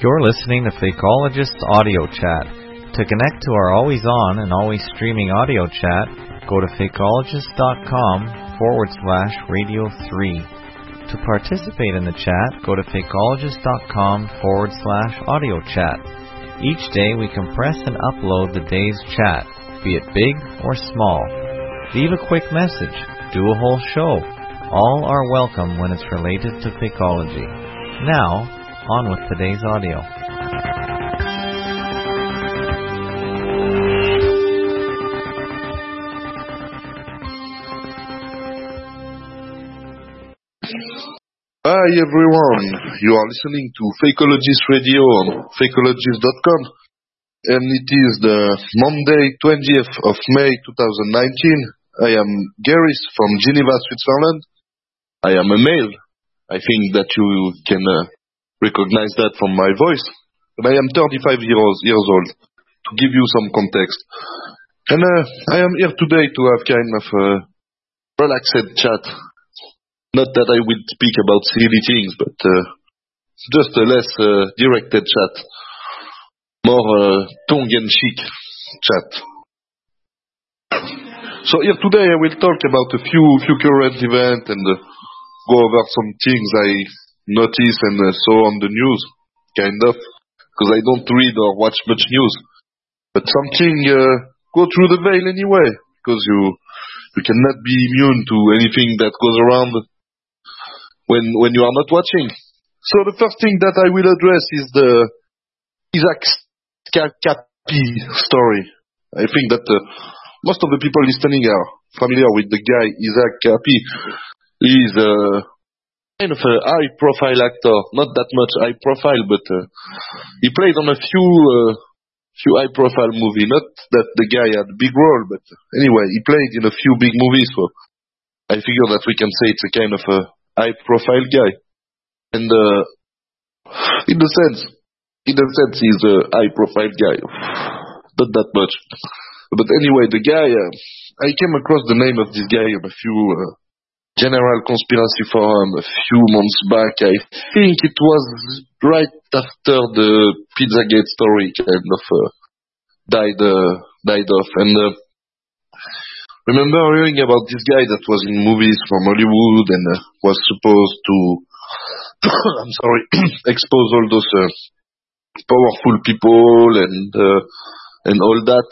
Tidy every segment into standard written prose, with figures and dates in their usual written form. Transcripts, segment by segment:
You're listening to Fakeologist Audio Chat. To connect to our always on and always streaming audio chat, go to fakeologist.com/radio 3. To participate in the chat, go to fakeologist.com/audio chat. Each day we compress and upload the day's chat, be it big or small. Leave a quick message, do a whole show. All are welcome when it's related to fakeology. Now, on with today's audio. Hi everyone, you are listening to Fakeologist Radio on fakeologist.com, and it is the Monday 20th of May 2019. I am Garris from Geneva, Switzerland. I am a male. I think that you can recognize that from my voice. And I am 35 years old, to give you some context. And I am here today to have kind of a relaxed chat. Not that I will speak about silly things, but just a less directed chat. More tongue-in-cheek chat. So here today I will talk about a few current events and go over some things I notice and saw on the news, kind of, because I don't read or watch much news. But something go through the veil anyway, because you cannot be immune to anything that goes around when you are not watching. So the first thing that I will address is the Isaac Cappy story. I think that most of the people listening are familiar with the guy Isaac Cappy. He is kind of a high-profile actor, not that much high-profile, but he played on a few high-profile movies. Not that the guy had a big role, but anyway, he played in a few big movies, so I figure that we can say it's a kind of a high-profile guy. And in the sense, he's a high-profile guy. Not that much. But anyway, the guy, I came across the name of this guy on a few general conspiracy forum a few months back. I think it was right after the Pizzagate story kind of died off. And remember hearing about this guy that was in movies from Hollywood and was supposed to, expose all those powerful people and all that.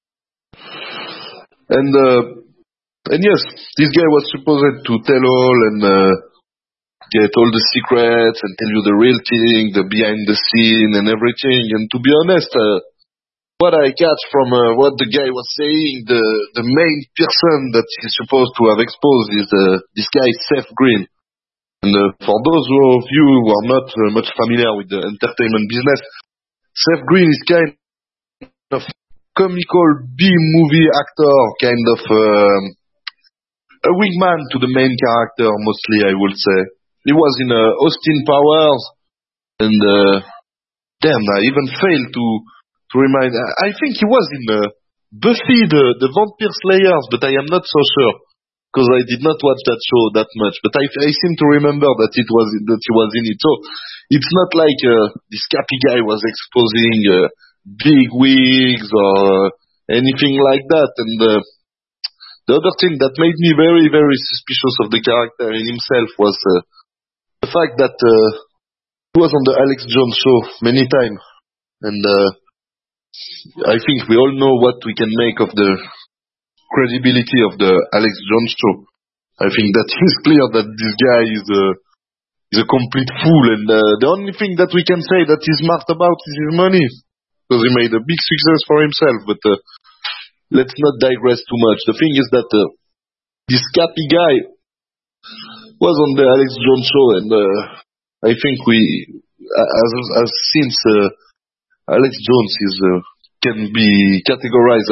And yes, this guy was supposed to tell all and get all the secrets and tell you the real thing, the behind the scene and everything. And to be honest, what I catch from what the guy was saying, the main person that he's supposed to have exposed is this guy Seth Green. And for those of you who are not much familiar with the entertainment business, Seth Green is kind of comical B-movie actor, kind of a wingman to the main character, mostly, I would say. He was in Austin Powers, and damn, I even failed to remind. I think he was in Buffy the Vampire Slayers, but I am not so sure because I did not watch that show that much. But I seem to remember that he was in it. So it's not like this Cappy guy was exposing big wigs or anything like that. And the other thing that made me very, very suspicious of the character in himself was the fact that he was on the Alex Jones show many times. And I think we all know what we can make of the credibility of the Alex Jones show. I think that it's clear that this guy is a complete fool. And the only thing that we can say that he's smart about is his money. Because he made a big success for himself. But let's not digress too much. The thing is that this Cappy guy was on the Alex Jones show, and I think since Alex Jones can be categorized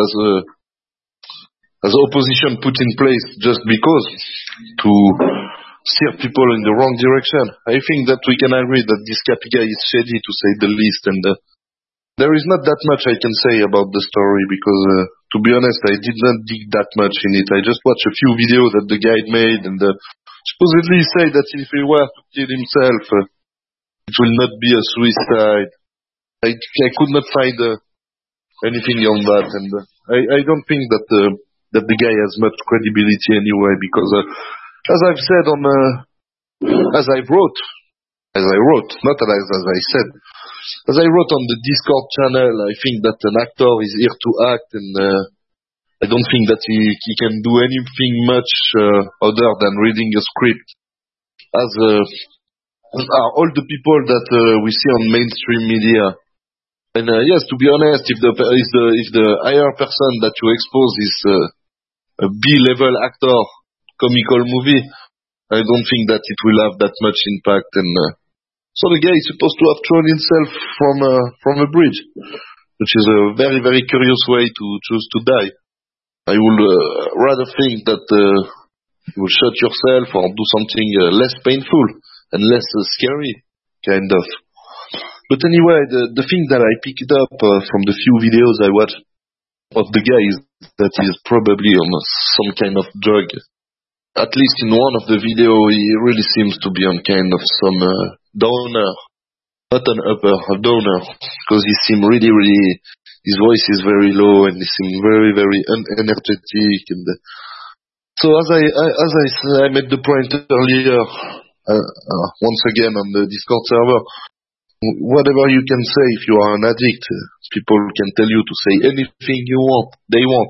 as opposition put in place just because to steer people in the wrong direction, I think that we can agree that this Cappy guy is shady, to say the least, and there is not that much I can say about the story because, to be honest, I did not dig that much in it. I just watched a few videos that the guy made and supposedly say that if he were to kill himself, it will not be a suicide. I could not find anything on that, and I don't think that that the guy has much credibility anyway, because as I've said on as I wrote, not as I said, as I wrote on the Discord channel, I think that an actor is here to act, and I don't think that he can do anything much other than reading a script, as are all the people that we see on mainstream media. And yes, to be honest, if the higher person that you expose is a B-level actor, comical movie, I don't think that it will have that much impact. And so the guy is supposed to have thrown himself from a bridge, which is a very, very curious way to choose to die. I would rather think that you will shoot yourself or do something less painful and less scary, kind of. But anyway, the thing that I picked up from the few videos I watched of the guy is that he is probably on some kind of drug. At least in one of the video, he really seems to be on kind of some downer, not an upper, a downer, because he seemed really, his voice is very low and he seemed very, very unenergetic. And so as I made the point earlier, once again on the Discord server, whatever you can say if you are an addict, people can tell you to say anything they want,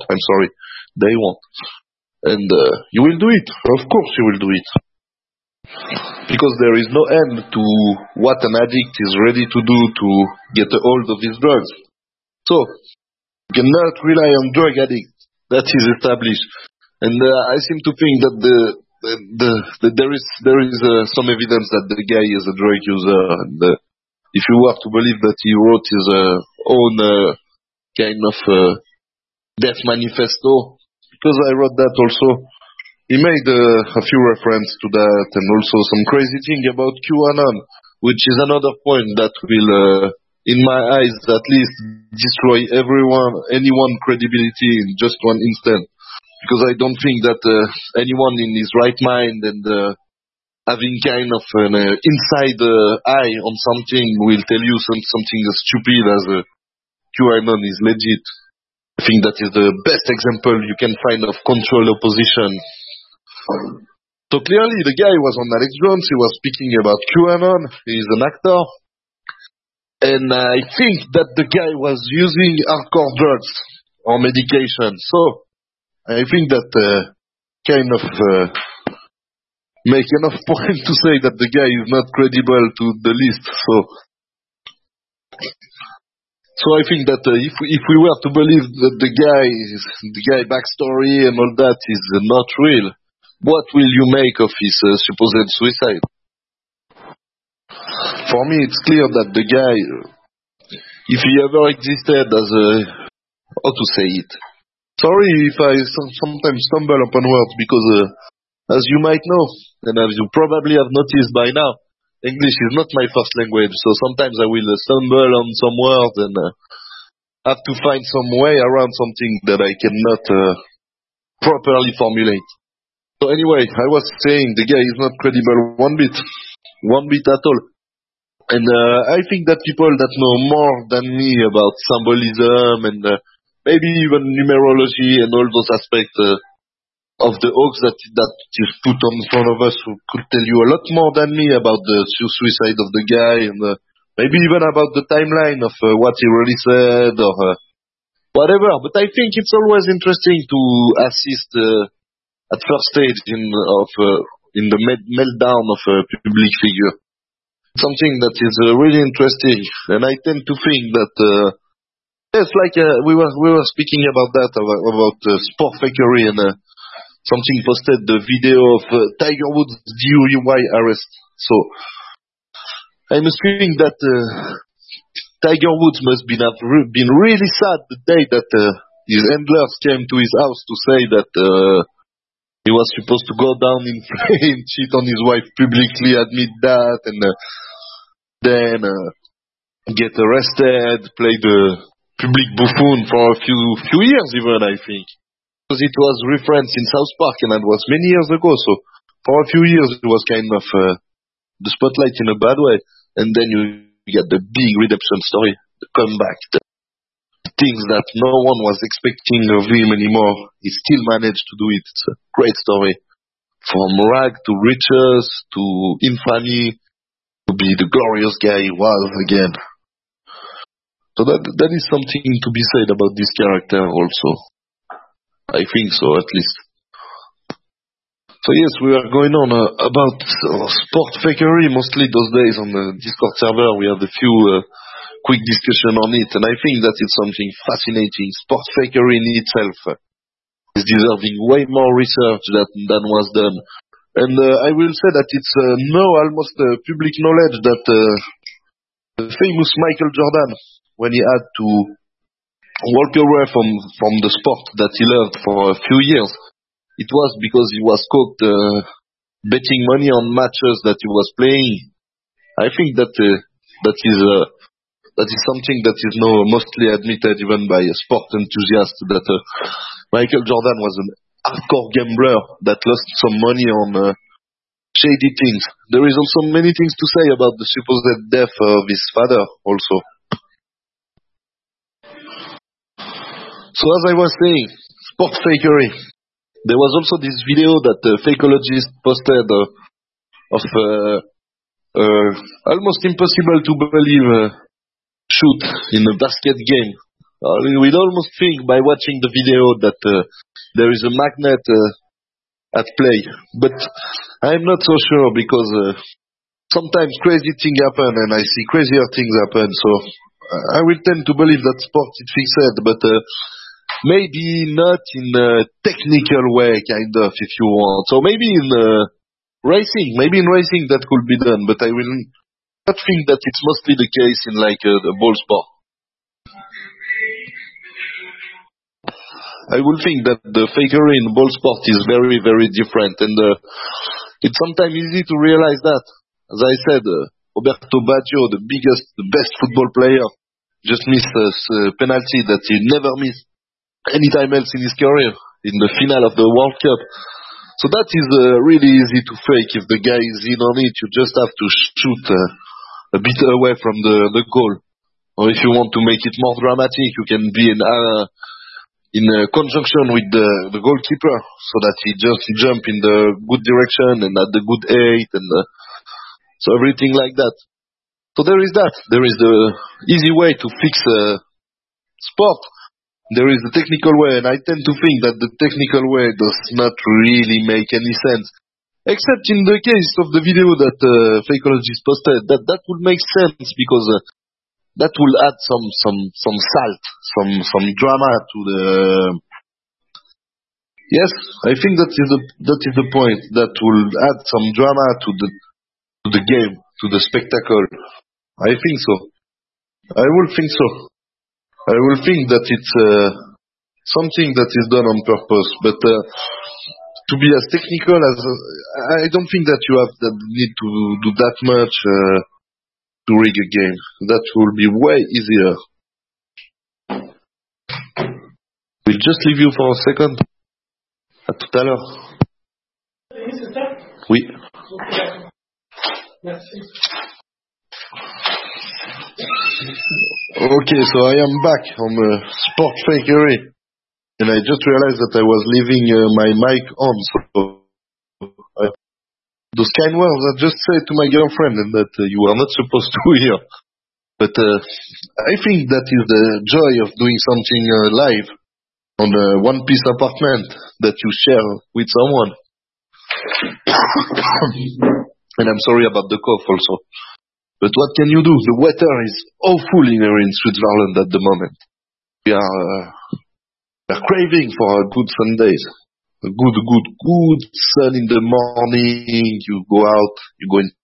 and you will do it. Of course you will do it, because there is no end to what an addict is ready to do to get a hold of his drugs. So you cannot rely on drug addicts. That is established, and I seem to think that there is some evidence that the guy is a drug user, and if you were to believe that he wrote his own kind of death manifesto, because I wrote that also, he made a few references to that, and also some crazy thing about QAnon, which is another point that will, in my eyes at least, destroy anyone credibility in just one instant. Because I don't think that anyone in his right mind and having kind of an inside eye on something will tell you something as stupid as QAnon is legit. I think that is the best example you can find of controlled opposition. So clearly the guy was on Alex Jones, he was speaking about QAnon, he's an actor, and I think that the guy was using hardcore drugs or medication. So I think that kind of make enough point to say that the guy is not credible to the least. So I think that if we were to believe that the guy backstory and all that is not real, what will you make of his supposed suicide? For me, it's clear that the guy, if he ever existed as how to say it? Sorry if I sometimes stumble upon words, because as you might know, and as you probably have noticed by now, English is not my first language, so sometimes I will stumble on some words and have to find some way around something that I cannot properly formulate. So anyway, I was saying the guy is not credible one bit at all. And I think that people that know more than me about symbolism and maybe even numerology and all those aspects of the hoax that is put on front of us could tell you a lot more than me about the suicide of the guy, and maybe even about the timeline of what he really said or whatever. But I think it's always interesting to assist at first stage in the meltdown of a public figure. Something that is really interesting, and I tend to think that yes, like we were speaking about that about sport fakery, and something posted the video of Tiger Woods' DUI arrest. So I'm assuming that Tiger Woods must have been really sad the day that his handlers came to his house to say that he was supposed to go down in flames, cheat on his wife publicly, admit that, and then get arrested, play the public buffoon for a few years even, I think. Because it was referenced in South Park, and that was many years ago, so for a few years it was kind of the spotlight in a bad way, and then you get the big redemption story. the comeback, the things that no one was expecting of him anymore. He still managed to do it. It's a great story. From rag to riches to infamy to be the glorious guy he was again. So that is something to be said about this character also. I think so, at least. So yes, we are going on about sport fakery mostly those days on the Discord server. We have a few quick discussion on it, and I think that it's something fascinating. Sport fakery in itself is deserving way more research than was done. And I will say that it's now almost public knowledge that the famous Michael Jordan, when he had to walk away from the sport that he loved for a few years, it was because he was caught betting money on matches that he was playing. I think that is something that is now mostly admitted even by a sport enthusiast, that Michael Jordan was an hardcore gambler that lost some money on shady things. There is also many things to say about the supposed death of his father also. So as I was saying, sport fakery. There was also this video that the fakeologist posted of almost impossible to believe shoot in a basket game. We'd almost think by watching the video that there is a magnet at play. But I'm not so sure, because sometimes crazy things happen and I see crazier things happen. So I will tend to believe that sport is fixed, but maybe not in a technical way, kind of, if you want. So maybe in racing that could be done, but I will not think that it's mostly the case in like the ball sport. I will think that the fakery in ball sport is very, very different, and it's sometimes easy to realize that. As I said, Roberto Baggio, the best football player, just missed a penalty that he never missed any time else in his career, in the final of the World Cup. So that is really easy to fake. If the guy is in on it, you just have to shoot a bit away from the goal. Or if you want to make it more dramatic, you can be in conjunction with the goalkeeper, so that he just jump in the good direction and at the good height, and so everything like that. So there is that. There is the easy way to fix sport. There is the technical way, and I tend to think that the technical way does not really make any sense. Except in the case of the video that fakeologist posted, that would make sense, because that will add some salt, some drama to the. Yes, I think that is the point. That will add some drama to the game, to the spectacle. I think so. I will think so. I will think that it's something that is done on purpose, but to be as technical as I don't think that you have the need to do that much to rig a game. That will be way easier. We'll just leave you for a second. À tout à l'heure. Oui. Merci. Okay, so I am back on sport fakery, and I just realized that I was leaving my mic on, so those kind words I just said to my girlfriend, and that you are not supposed to hear. But I think that is the joy of doing something live on a one-piece apartment that you share with someone. And I'm sorry about the cough also. But what can you do? The weather is awful here in Switzerland at the moment. We are craving for a good Sundays. A good sun in the morning. You go out, you go in.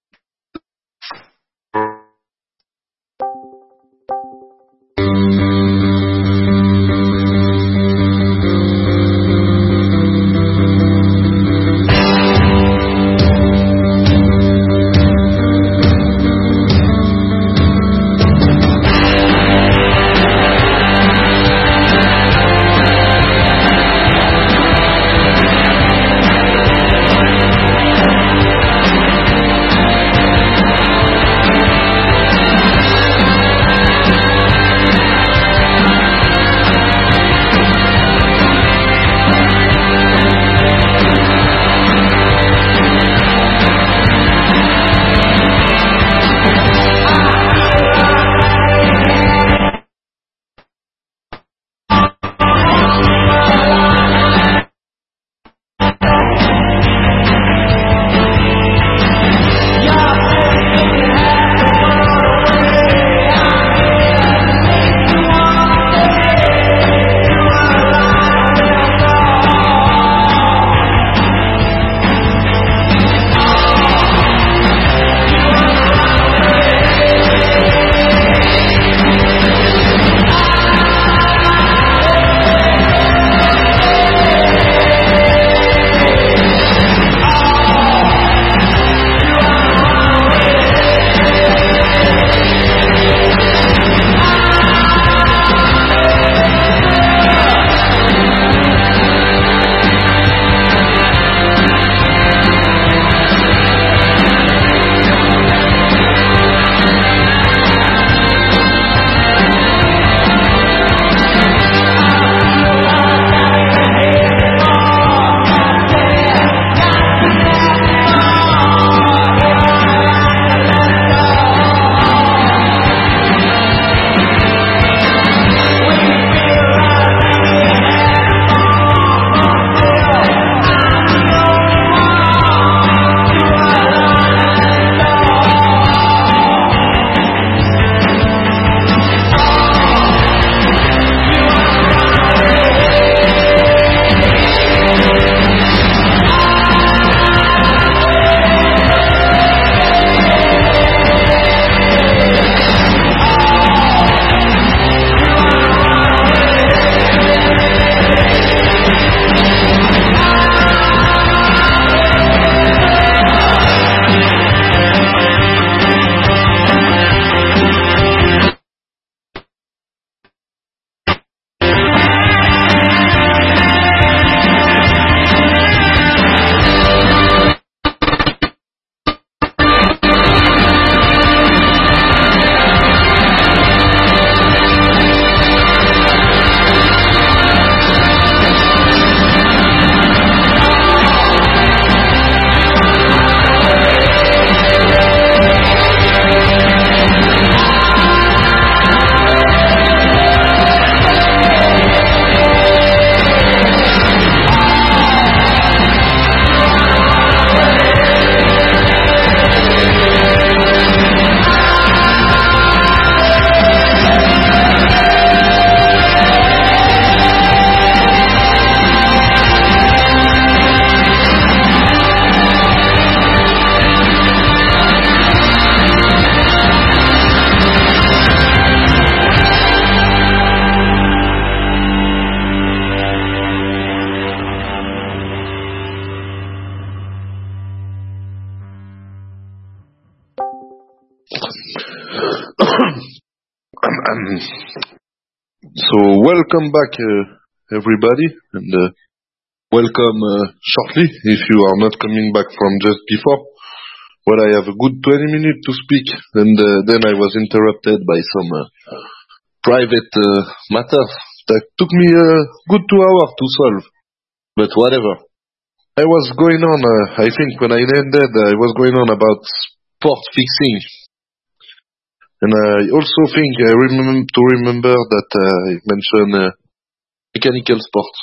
So welcome back, everybody, and welcome shortly if you are not coming back from just before. Well, I have a good 20 minutes to speak, and then I was interrupted by some private matters that took me a good 2 hours to solve. But whatever. I was going on, I think when I ended, I was going on about sport fixing. And I also think I remember that I mentioned mechanical sports.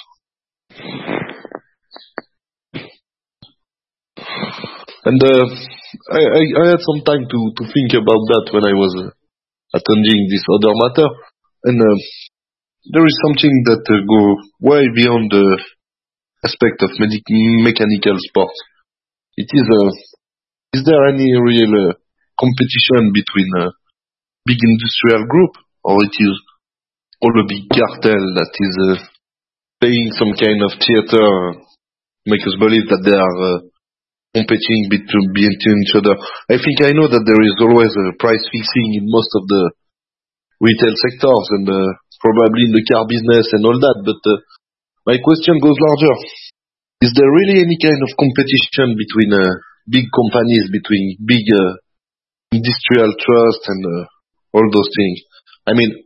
And I had some time to think about that when I was attending this other matter. And there is something that go way beyond the aspect of mechanical sports. It is there any real competition between big industrial group, or it is all a big cartel that is playing some kind of theater, make us believe that they are competing between each other? I think I know that there is always a price fixing in most of the retail sectors and probably in the car business and all that, but my question goes larger. Is there really any kind of competition between big companies, between big industrial trust and all those things? I mean,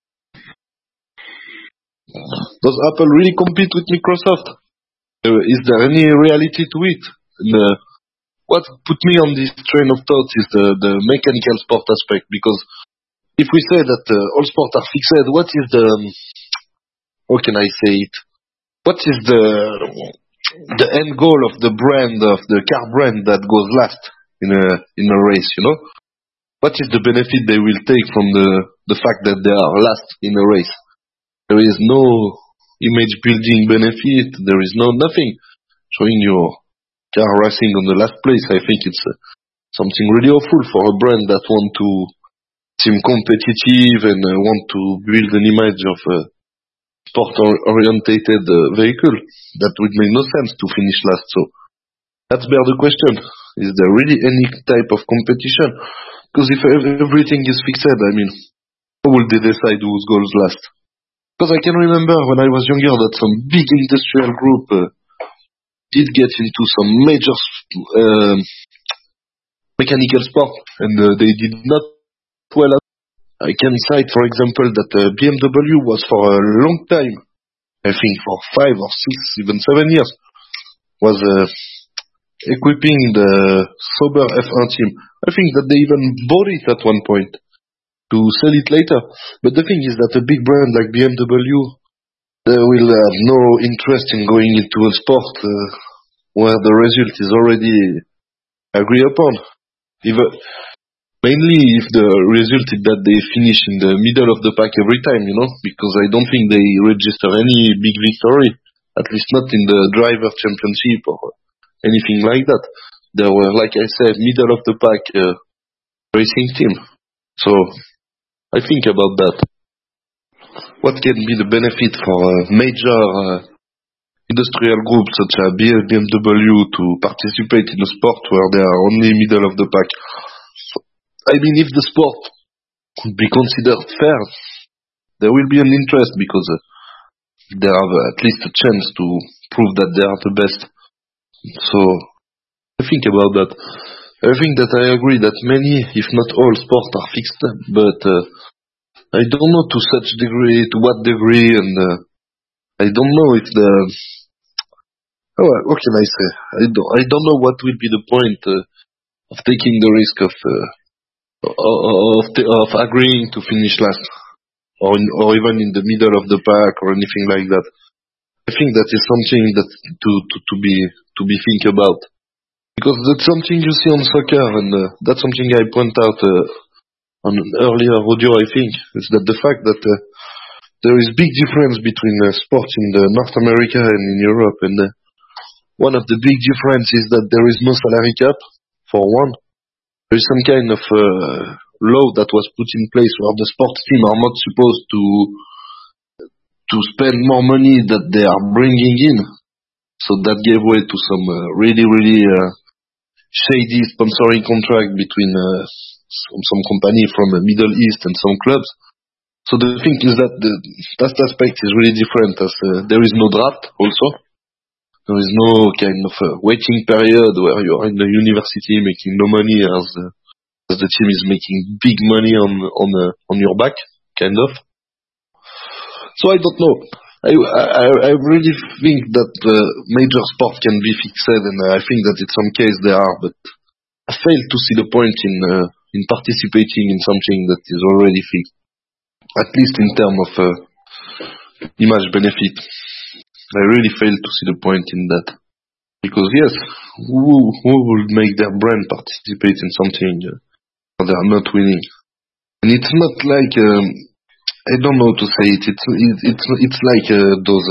does Apple really compete with Microsoft? Is there any reality to it? And, what put me on this train of thought is the mechanical sport aspect, because if we say that all sports are fixed, what is the, how can I say it? What is the end goal of the brand, of the car brand that goes last in a race, you know? What is the benefit they will take from the fact that they are last in a race? There is no image building benefit. There is nothing showing your car racing on the last place. I think it's something really awful for a brand that want to seem competitive and want to build an image of a sport-orientated vehicle. That would make no sense to finish last. So that's bear the question. Is there really any type of competition? Because if everything is fixed, I mean, how will they decide who goes last? Because I can remember when I was younger that some big industrial group did get into some major mechanical sport, and they did not well. I can cite, for example, that BMW was for a long time, I think for 5 or 6, even 7 years, was equipping the Sauber F1 team. I think that they even bought it at one point to sell it later. But the thing is that a big brand like BMW will have no interest in going into a sport where the result is already agreed upon. Mainly if the result is that they finish in the middle of the pack every time, you know, because I don't think they register any big victory, at least not in the driver championship or anything like that. They were, like I said, middle of the pack racing team. So I think about that. What can be the benefit for major industrial groups such as BMW to participate in a sport where they are only middle of the pack? I mean, if the sport could be considered fair, there will be an interest because they have at least a chance to prove that they are the best. So I think about that. I think that I agree that many, if not all, sports are fixed, but I don't know to what degree, and I don't know if what can I say? I don't know what will be the point of taking the risk of agreeing to finish last, or even in the middle of the pack or anything like that. I think that is something that to be think about, because that's something you see on soccer, and that's something I point out on an earlier audio. I think is that the fact that there is big difference between sports in North America and in Europe, and one of the big differences is that there is no salary cap, for one. There is some kind of law that was put in place where the sports team are not supposed to spend more money that they are bringing in. So that gave way to some really shady sponsoring contract between some company from the Middle East and some clubs. So the thing is that that aspect is really different, as there is no draft also. There is no kind of waiting period where you are in the university making no money as the team is making big money on your back, kind of. So I don't know. I really think that major sport can be fixed, and I think that in some cases they are, but I fail to see the point in participating in something that is already fixed, at least in terms of image benefit. I really fail to see the point in that, because yes, who would make their brand participate in something they are not winning? And it's not like I don't know how to say it. It's like those.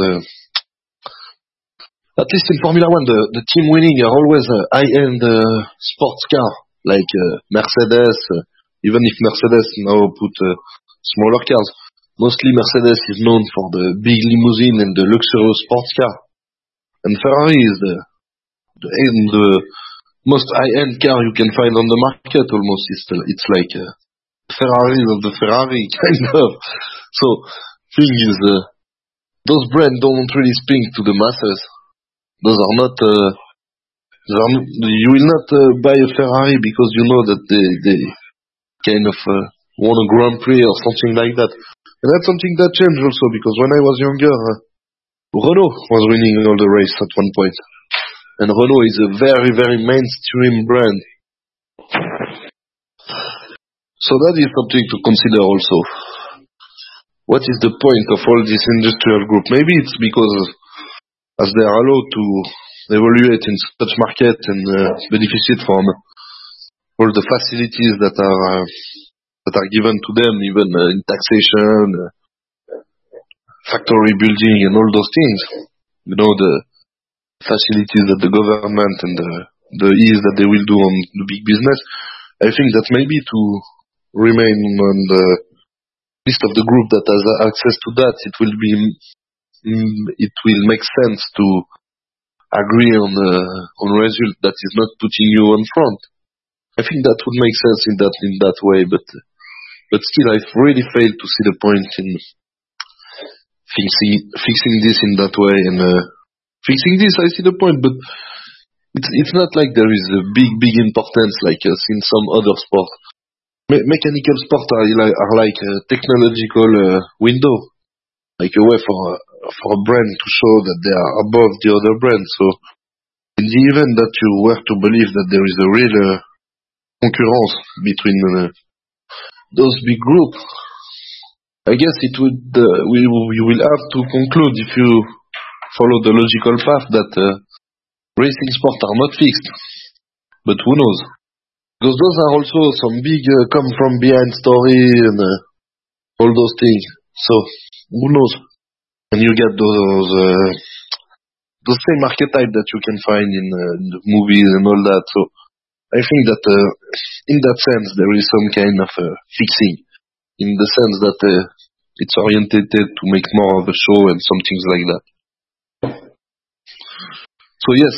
At least in Formula One, the team winning are always high-end sports car, like Mercedes. Even if Mercedes now put smaller cars, mostly Mercedes is known for the big limousine and the luxurious sports car, and Ferrari is the most high-end car you can find on the market. Almost, it's like Ferrari of the Ferrari, kind of. So, thing is, those brands don't really speak to the masses. Those are not. You will not buy a Ferrari because you know that they kind of won a Grand Prix or something like that. And that's something that changed also, because when I was younger, Renault was winning all the race at one point, and Renault is a very, very mainstream brand. So that is something to consider also. What is the point of all this industrial group? Maybe it's because as they are allowed to evaluate in such market and benefit from all the facilities that are given to them, even in taxation, factory building, and all those things. You know, the facilities that the government and the ease that they will do on the big business. I think that maybe to remain on the list of the group that has access to that, it will make sense to agree on result that is not putting you on front. I think that would make sense in that way, but still, I really fail to see the point in fixing this in that way. And fixing this, I see the point, but it's not like there is a big importance like in some other sports. Mechanical sports are like a technological window, like a way for a brand to show that they are above the other brands. So in the event that you were to believe that there is a real concurrence between those big groups, I guess it would you will have to conclude, if you follow the logical path, that racing sports are not fixed. But who knows? Because those are also some big come from behind story and all those things. So who knows? And you get those same archetype that you can find in the movies and all that. So I think that in that sense there is some kind of fixing, in the sense that it's orientated to make more of a show and some things like that. So yes,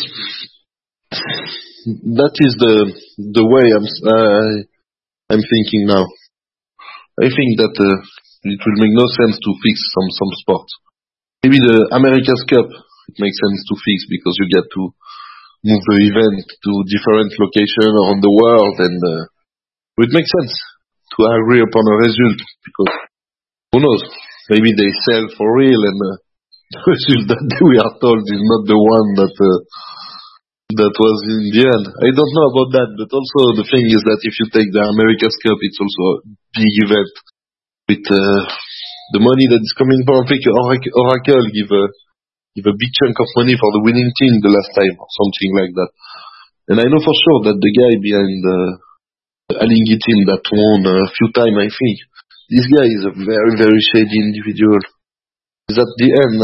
that is the way I'm thinking now. I think that it will make no sense to fix some sports. Maybe the America's Cup, it makes sense to fix, because you get to move the event to different locations around the world, and it makes sense to agree upon a result, because who knows, maybe they sell for real, and the result that we are told is not the one that was in the end. I don't know about that, but also the thing is that if you take the America's Cup, it's also a big event with the money that is coming from Oracle give a big chunk of money for the winning team the last time, or something like that. And I know for sure that the guy behind the Alinghi team that won a few times, I think, this guy is a very, very shady individual. Because at the end,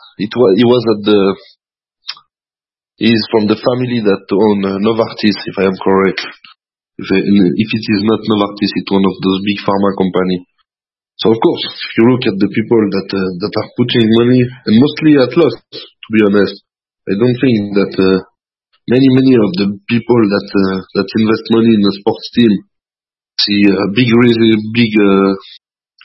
he's from the family that own Novartis, if I am correct. If it is not Novartis, it's one of those big pharma companies. So of course, if you look at the people that are putting money, and mostly at loss, to be honest, I don't think that many of the people that invest money in a sports team see a big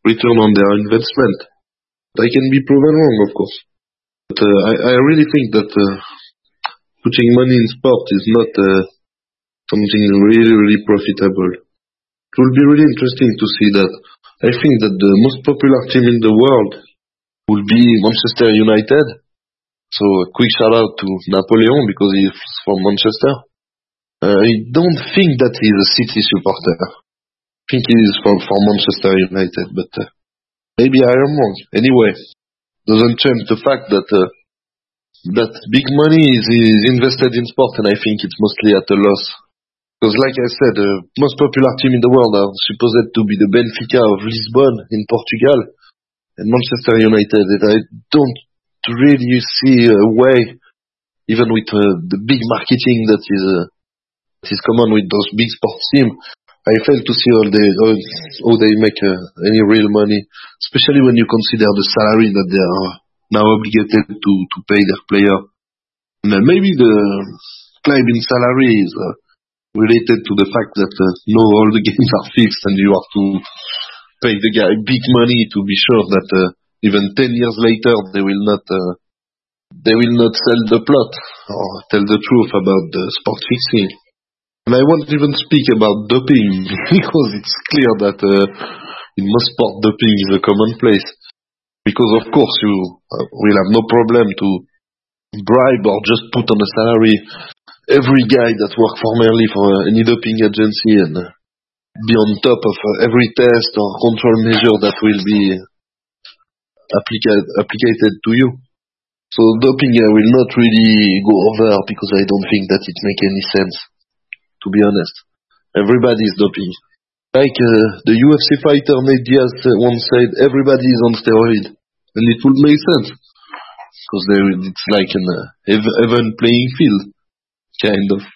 return on their investment. I can be proven wrong, of course. But I really think that putting money in sport is not something really profitable. It will be really interesting to see that. I think that the most popular team in the world will be Manchester United. So a quick shout out to Napoleon because he's from Manchester. I don't think that he's a City supporter. I think he is from Manchester United, but maybe I am wrong. Anyway, doesn't change the fact that that big money is invested in sport, and I think it's mostly at a loss. Because like I said, the most popular team in the world are supposed to be the Benfica of Lisbon in Portugal and Manchester United. And I don't really see a way, even with the big marketing that is common with those big sports teams. I fail to see how they make any real money, especially when you consider the salary that they are now obligated to pay their player. And then maybe the climb in salary is related to the fact that all the games are fixed and you have to pay the guy big money to be sure that even 10 years later they will not sell the plot or tell the truth about the sport fixing. And I won't even speak about doping because it's clear that in most sport doping is a commonplace. Because of course you will have no problem to bribe or just put on a salary every guy that works formerly for any doping agency and be on top of every test or control measure that will be applied to you. So doping will not really go over because I don't think that it makes any sense, to be honest. Everybody is doping. Like the UFC fighter Nate Diaz once said, everybody is on steroid. And it would make sense. Because it's like an even playing field. Kind of.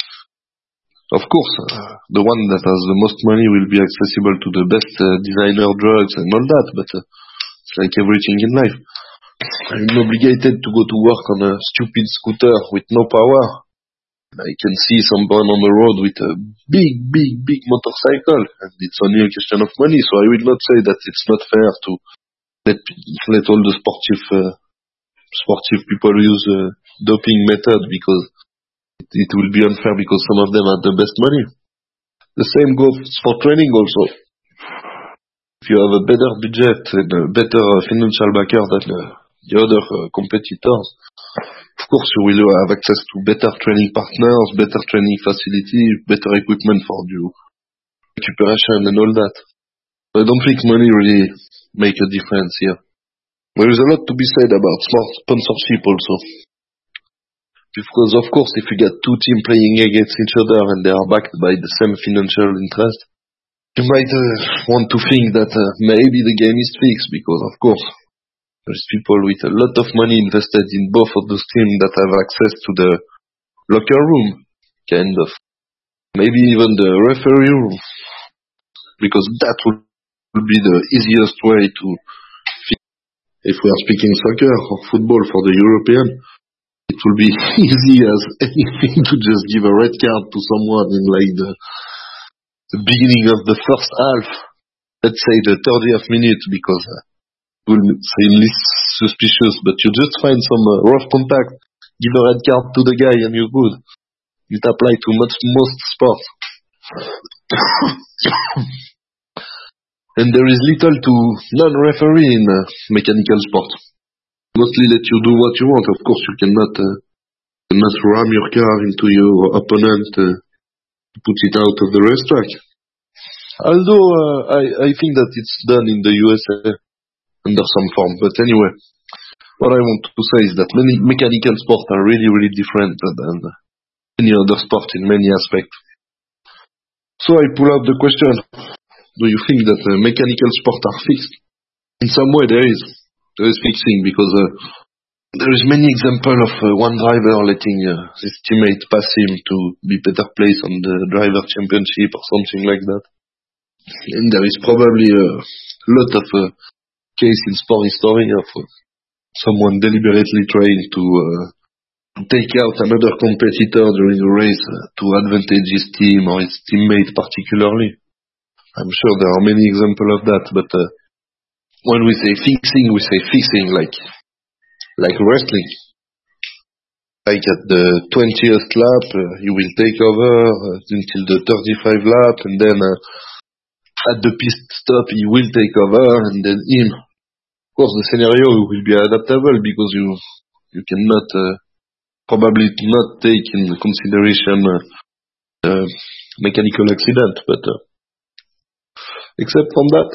Of course, the one that has the most money will be accessible to the best designer drugs and all that, but it's like everything in life. I'm obligated to go to work on a stupid scooter with no power. I can see someone on the road with a big motorcycle, and it's only a question of money, so I will not say that it's not fair to let all the sportive people use doping method because it will be unfair because some of them have the best money. The same goes for training also. If you have a better budget and a better financial backer than the other competitors, of course you will have access to better training partners, better training facilities, better equipment for your recuperation and all that. I don't think money really make a difference here. There is a lot to be said about smart sponsorship also. Because of course if you get two teams playing against each other and they are backed by the same financial interest, you might want to think that maybe the game is fixed because of course there's people with a lot of money invested in both of those teams that have access to the locker room, kind of. Maybe even the referee room. Because that would be the easiest way to fix. If we are speaking soccer or football for the European, it will be easy as anything to just give a red card to someone in like the beginning of the first half. Let's say the 30th minute because it will seem less suspicious, but you just find some rough contact, give a red card to the guy and you're good. It applies to most sports. And there is little to non-referee in mechanical sport. Mostly let you do what you want. Of course, you cannot ram your car into your opponent to put it out of the racetrack. Although I think that it's done in the USA under some form. But anyway, what I want to say is that many mechanical sports are really different than any other sport in many aspects. So I pull out the question: do you think that mechanical sports are fixed? In some way, there is fixing because there is many examples of one driver letting his teammate pass him to be better placed on the driver championship or something like that. And there is probably a lot of case in sport history of someone deliberately trying to take out another competitor during a race to advantage his team or his teammate particularly. I'm sure there are many examples of that, but when we say fixing like wrestling. Like at the 20th lap, he will take over until the 35 lap, and then at the pit stop, he will take over, and then him. Of course, the scenario will be adaptable because you cannot probably not take in consideration mechanical accident, but except from that,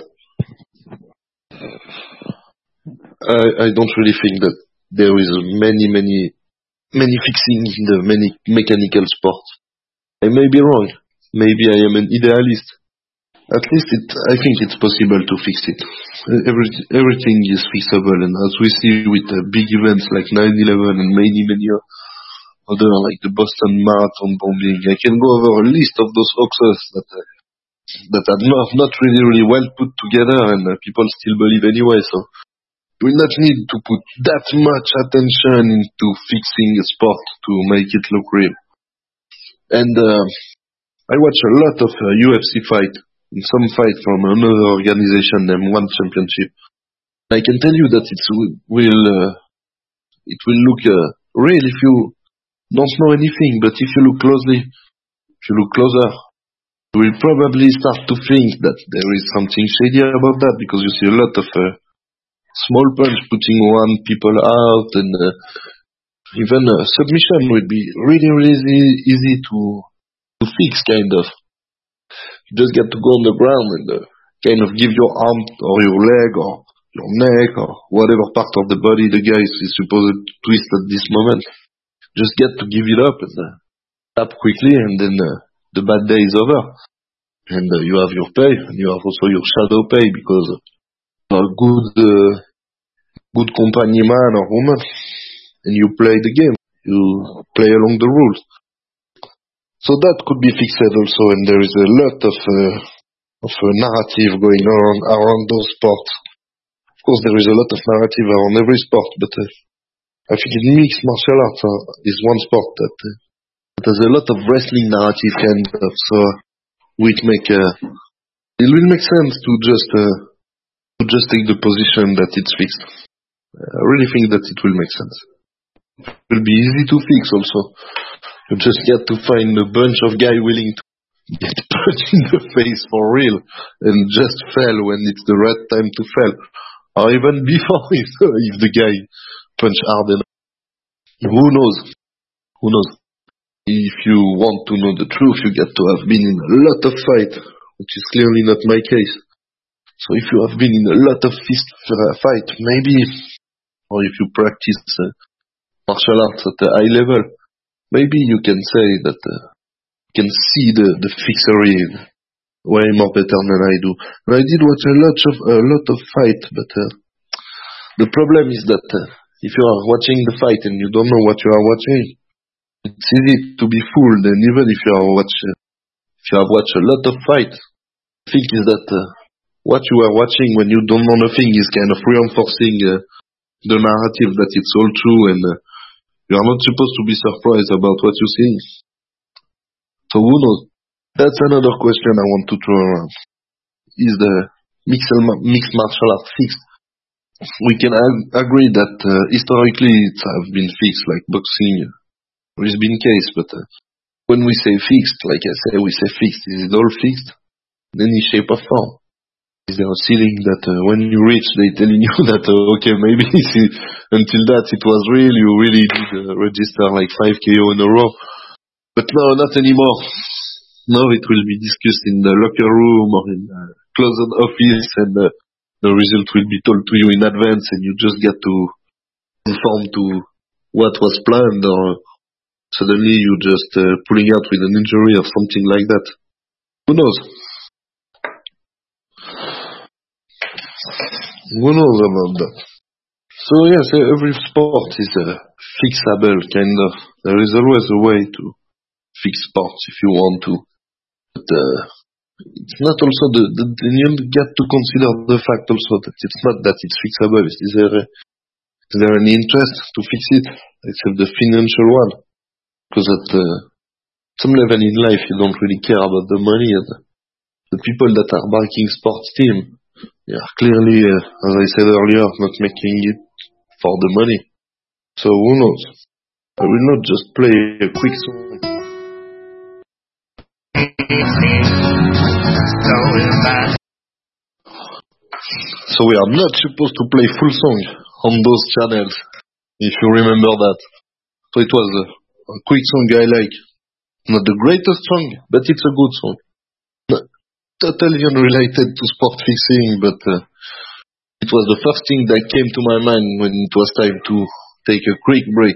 I don't really think that there is many fixing in the many mechanical sports. I may be wrong. Maybe I am an idealist. At least I think it's possible to fix it. Everything is fixable, and as we see with big events like 9/11 and many other, like the Boston Marathon bombing, I can go over a list of those hoaxes that are not really well put together, and people still believe anyway. So we will not need to put that much attention into fixing a sport to make it look real. And I watch a lot of UFC fight, and some fight from another organization named One Championship. I can tell you that it will look real if you don't know anything, but if you look closer, you will probably start to think that there is something shady about that, because you see a lot of small punch putting one people out, and even submission would be really easy to fix, kind of. You just get to go on the ground and kind of give your arm or your leg or your neck or whatever part of the body the guy is supposed to twist at this moment. Just get to give it up and tap quickly, and then the bad day is over. And you have your pay, and you have also your shadow pay, because a good company man or woman, and you play the game. You play along the rules. So that could be fixed also, and there is a lot of narrative going on around those sports. Of course, there is a lot of narrative around every sport, but I think mixed martial arts is one sport that has a lot of wrestling narrative, kind of. So it will make sense to just take the position that it's fixed. I really think that it will make sense. It will be easy to fix also. You just get to find a bunch of guys willing to get punched in the face for real and just fail when it's the right time to fail. Or even before, if the guy punch hard enough. Who knows? If you want to know the truth, you get to have been in a lot of fights, which is clearly not my case. So if you have been in a lot of fist fight, maybe, or if you practice martial arts at a high level, maybe you can say that you can see the fixery way more better than I do. And I did watch a lot of fight, but the problem is that if you are watching the fight and you don't know what you are watching, it's easy to be fooled. And even if you have watched a lot of fights, the thing is that what you are watching when you don't know nothing is kind of reinforcing the narrative that it's all true, and you are not supposed to be surprised about what you see. So who knows? That's another question I want to throw around. Is the mixed martial art fixed? We can agree that historically it has been fixed, like boxing. There has been case, but when we say fixed, like I say, we say fixed. Is it all fixed in any shape or form? Is there a ceiling that when you reach, they telling you that okay, maybe until that it was real, you really did register like 5 KO in a row. But no, not anymore. Now it will be discussed in the locker room or in a closed office, and the result will be told to you in advance, and you just get to conform to what was planned, or suddenly you just pulling out with an injury or something like that. Who knows? Who knows about that? So yes, every sport is fixable, kind of. There is always a way to fix sports if you want to. But it's not also you get to consider the fact also that it's not that it's fixable. Is there any interest to fix it except the financial one? Because at some level in life you don't really care about the money, and the people that are backing sports team Yeah, clearly, as I said earlier, not making it for the money. So who knows? I will not just play a quick song. So we are not supposed to play full song on those channels, if you remember that. So it was a quick song I like. Not the greatest song, but it's a good song. Not totally unrelated to sport fixing, but it was the first thing that came to my mind when it was time to take a quick break.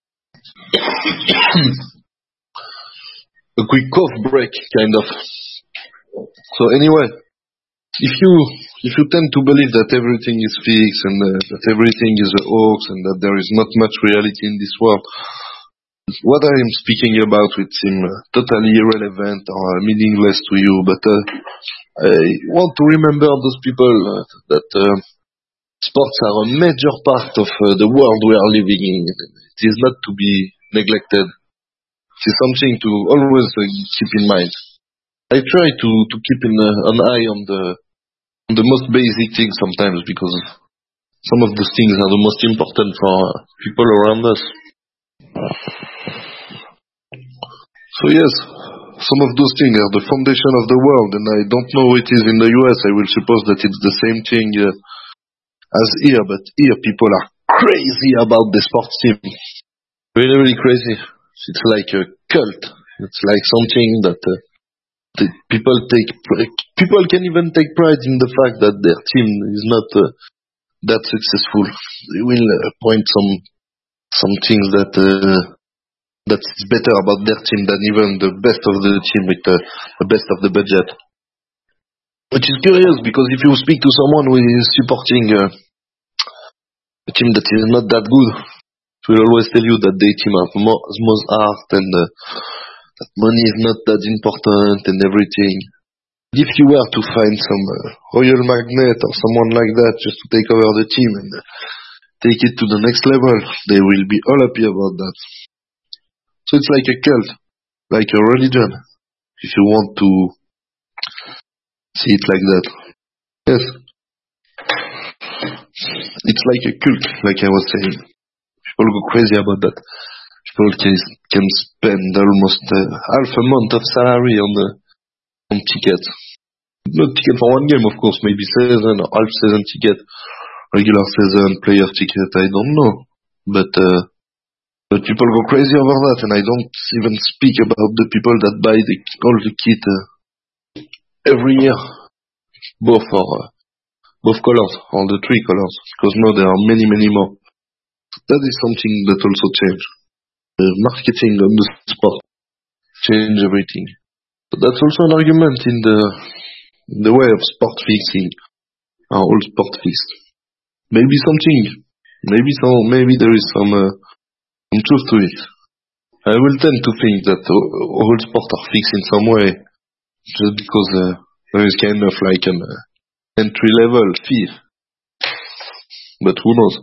A quick cough break, kind of. So anyway, if you tend to believe that everything is fixed and that everything is a hoax and that there is not much reality in this world, what I am speaking about will seem totally irrelevant or meaningless to you, but I want to remember those people that sports are a major part of the world we are living in. It is not to be neglected. It is something to always keep in mind. I try to keep an eye on the most basic things sometimes, because some of those things are the most important for people around us. So yes, some of those things are the foundation of the world, and I don't know what it is in the US. I will suppose that it's the same thing as here, but here people are crazy about the sports team. Really, really crazy. It's like a cult. It's like something that people can even take pride in the fact that their team is not that successful. They will point some things that's better about their team than even the best of the team with the best of the budget. Which is curious, because if you speak to someone who is supporting a team that is not that good, it will always tell you that their team have most art and that money is not that important and everything. If you were to find some royal magnate or someone like that just to take over the team and take it to the next level, they will be all happy about that. So it's like a cult, like a religion, if you want to see it like that. Yes. It's like a cult, like I was saying. People go crazy about that. People can spend almost half a month of salary on tickets. Not ticket for one game, of course, maybe season or half season ticket, regular season, player ticket, I don't know. But people go crazy over that, and I don't even speak about the people that buy all the kit every year, both colors, all the three colors, because now there are many, many more. That is something that also changed. The marketing of the sport changed everything. But that's also an argument in the way of sport fixing, all sport fixed. Maybe there is some truth to it. I will tend to think that all sports are fixed in some way, just because there is kind of like an entry-level fee. But who knows?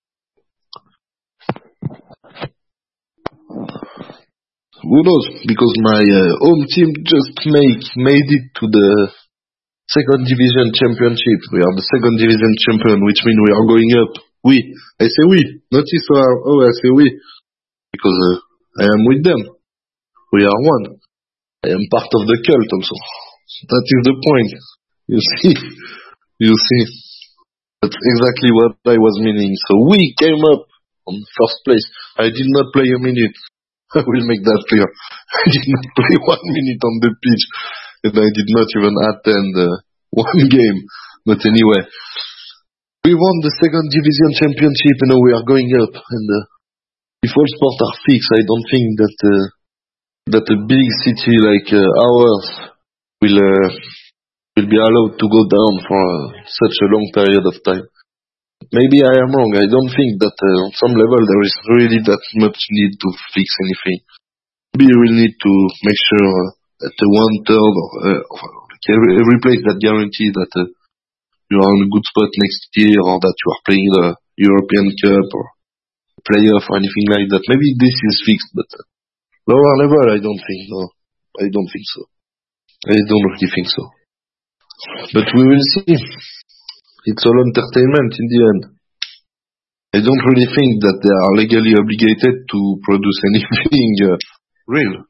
Who knows? Because my home team just made it to the second division championship. We are the second division champion, which means we are going up. We. I say we. Not Israel. I say we. Because I am with them. We are one. I am part of the cult also. That is the point. You see. That's exactly what I was meaning. So we came up on first place. I did not play a minute. I will make that clear. I did not play 1 minute on the pitch, and I did not even attend one game. But anyway, we won the second division championship, and now we are going up. And if all sports are fixed, I don't think that a big city like ours will be allowed to go down for such a long period of time. Maybe I am wrong. I don't think that on some level there is really that much need to fix anything. Maybe we will need to make sure that the 1/3 of every place that guarantee that you are in a good spot next year, or that you are playing the European Cup or playoff or anything like that. Maybe this is fixed, but lower level, I don't think. No, I don't think so. I don't really think so. But we will see. It's all entertainment in the end. I don't really think that they are legally obligated to produce anything real.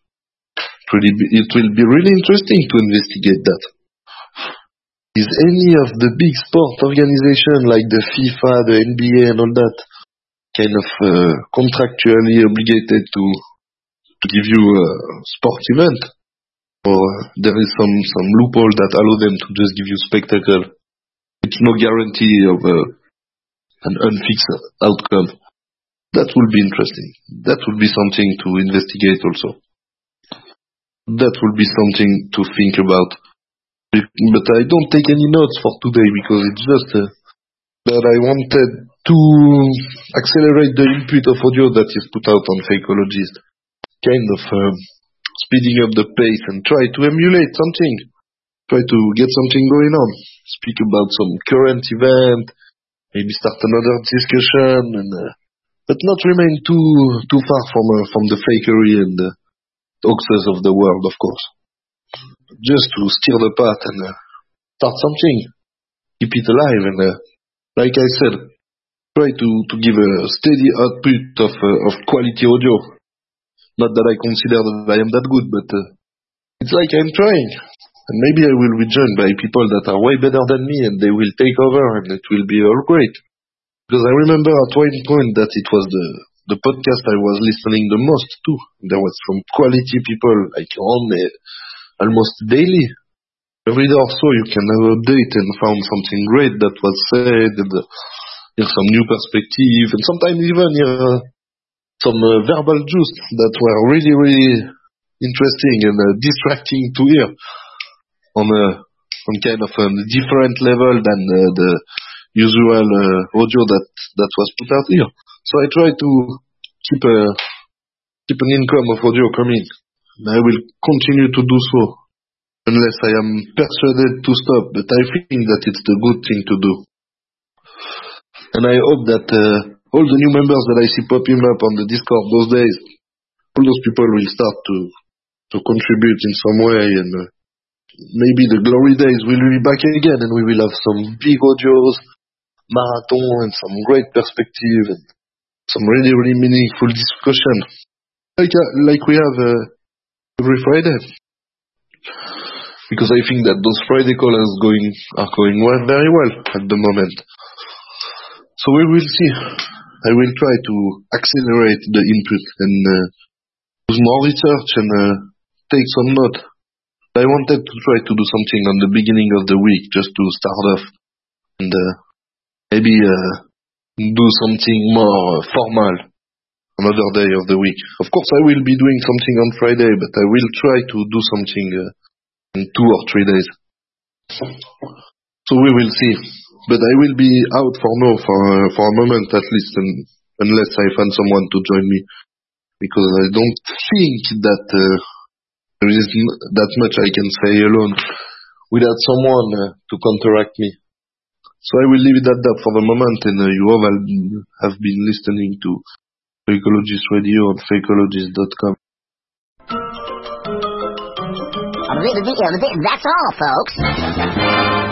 It will be really interesting to investigate that. Is any of the big sport organizations like the FIFA, the NBA and all that kind of contractually obligated to give you a sport event? Or there is some loophole that allow them to just give you spectacle? It's no guarantee of an unfixed outcome. That will be interesting. That will be something to investigate also. That will be something to think about. But I don't take any notes for today because it's just that I wanted to accelerate the input of audio that is put out on Fakeologist. Kind of speeding up the pace and try to emulate something. Try to get something going on. Speak about some current event. Maybe start another discussion, but not remain too far from the fakery and the hoaxes of the world, of course. Just to steer the path and start something, keep it alive, and like I said, try to give a steady output of quality audio. Not that I consider that I am that good, but it's like I'm trying. And maybe I will be joined by people that are way better than me and they will take over and it will be all great. Because I remember at one point that it was the podcast I was listening the most to. There was some quality people like on almost daily. Every day or so you can have an update and found something great that was said and hear some new perspective and sometimes even hear some verbal juice that were really, really interesting and distracting to hear. On kind of a different level than the usual audio that was put out here. So I try to keep an income of audio coming. I will continue to do so unless I am persuaded to stop, but I think that it's the good thing to do. And I hope that all the new members that I see popping up on the Discord those days, all those people will start to contribute in some way and maybe the glory days will be back again and we will have some big audios, marathon and some great perspective and some really, really meaningful discussion. Like we have every Friday. Because I think that those Friday callers are going very well at the moment. So we will see. I will try to accelerate the input and do more research and take some note. I wanted to try to do something on the beginning of the week just to start off and maybe do something more formal another day of the week. Of course, I will be doing something on Friday, but I will try to do something in 2 or 3 days. So we will see. But I will be out for a moment at least, unless I find someone to join me, because I don't think that there is that much I can say alone without someone to counteract me. So I will leave it at that for the moment, and you all have been listening to Fakeologist Radio on Fakeologist.com. That's all, folks.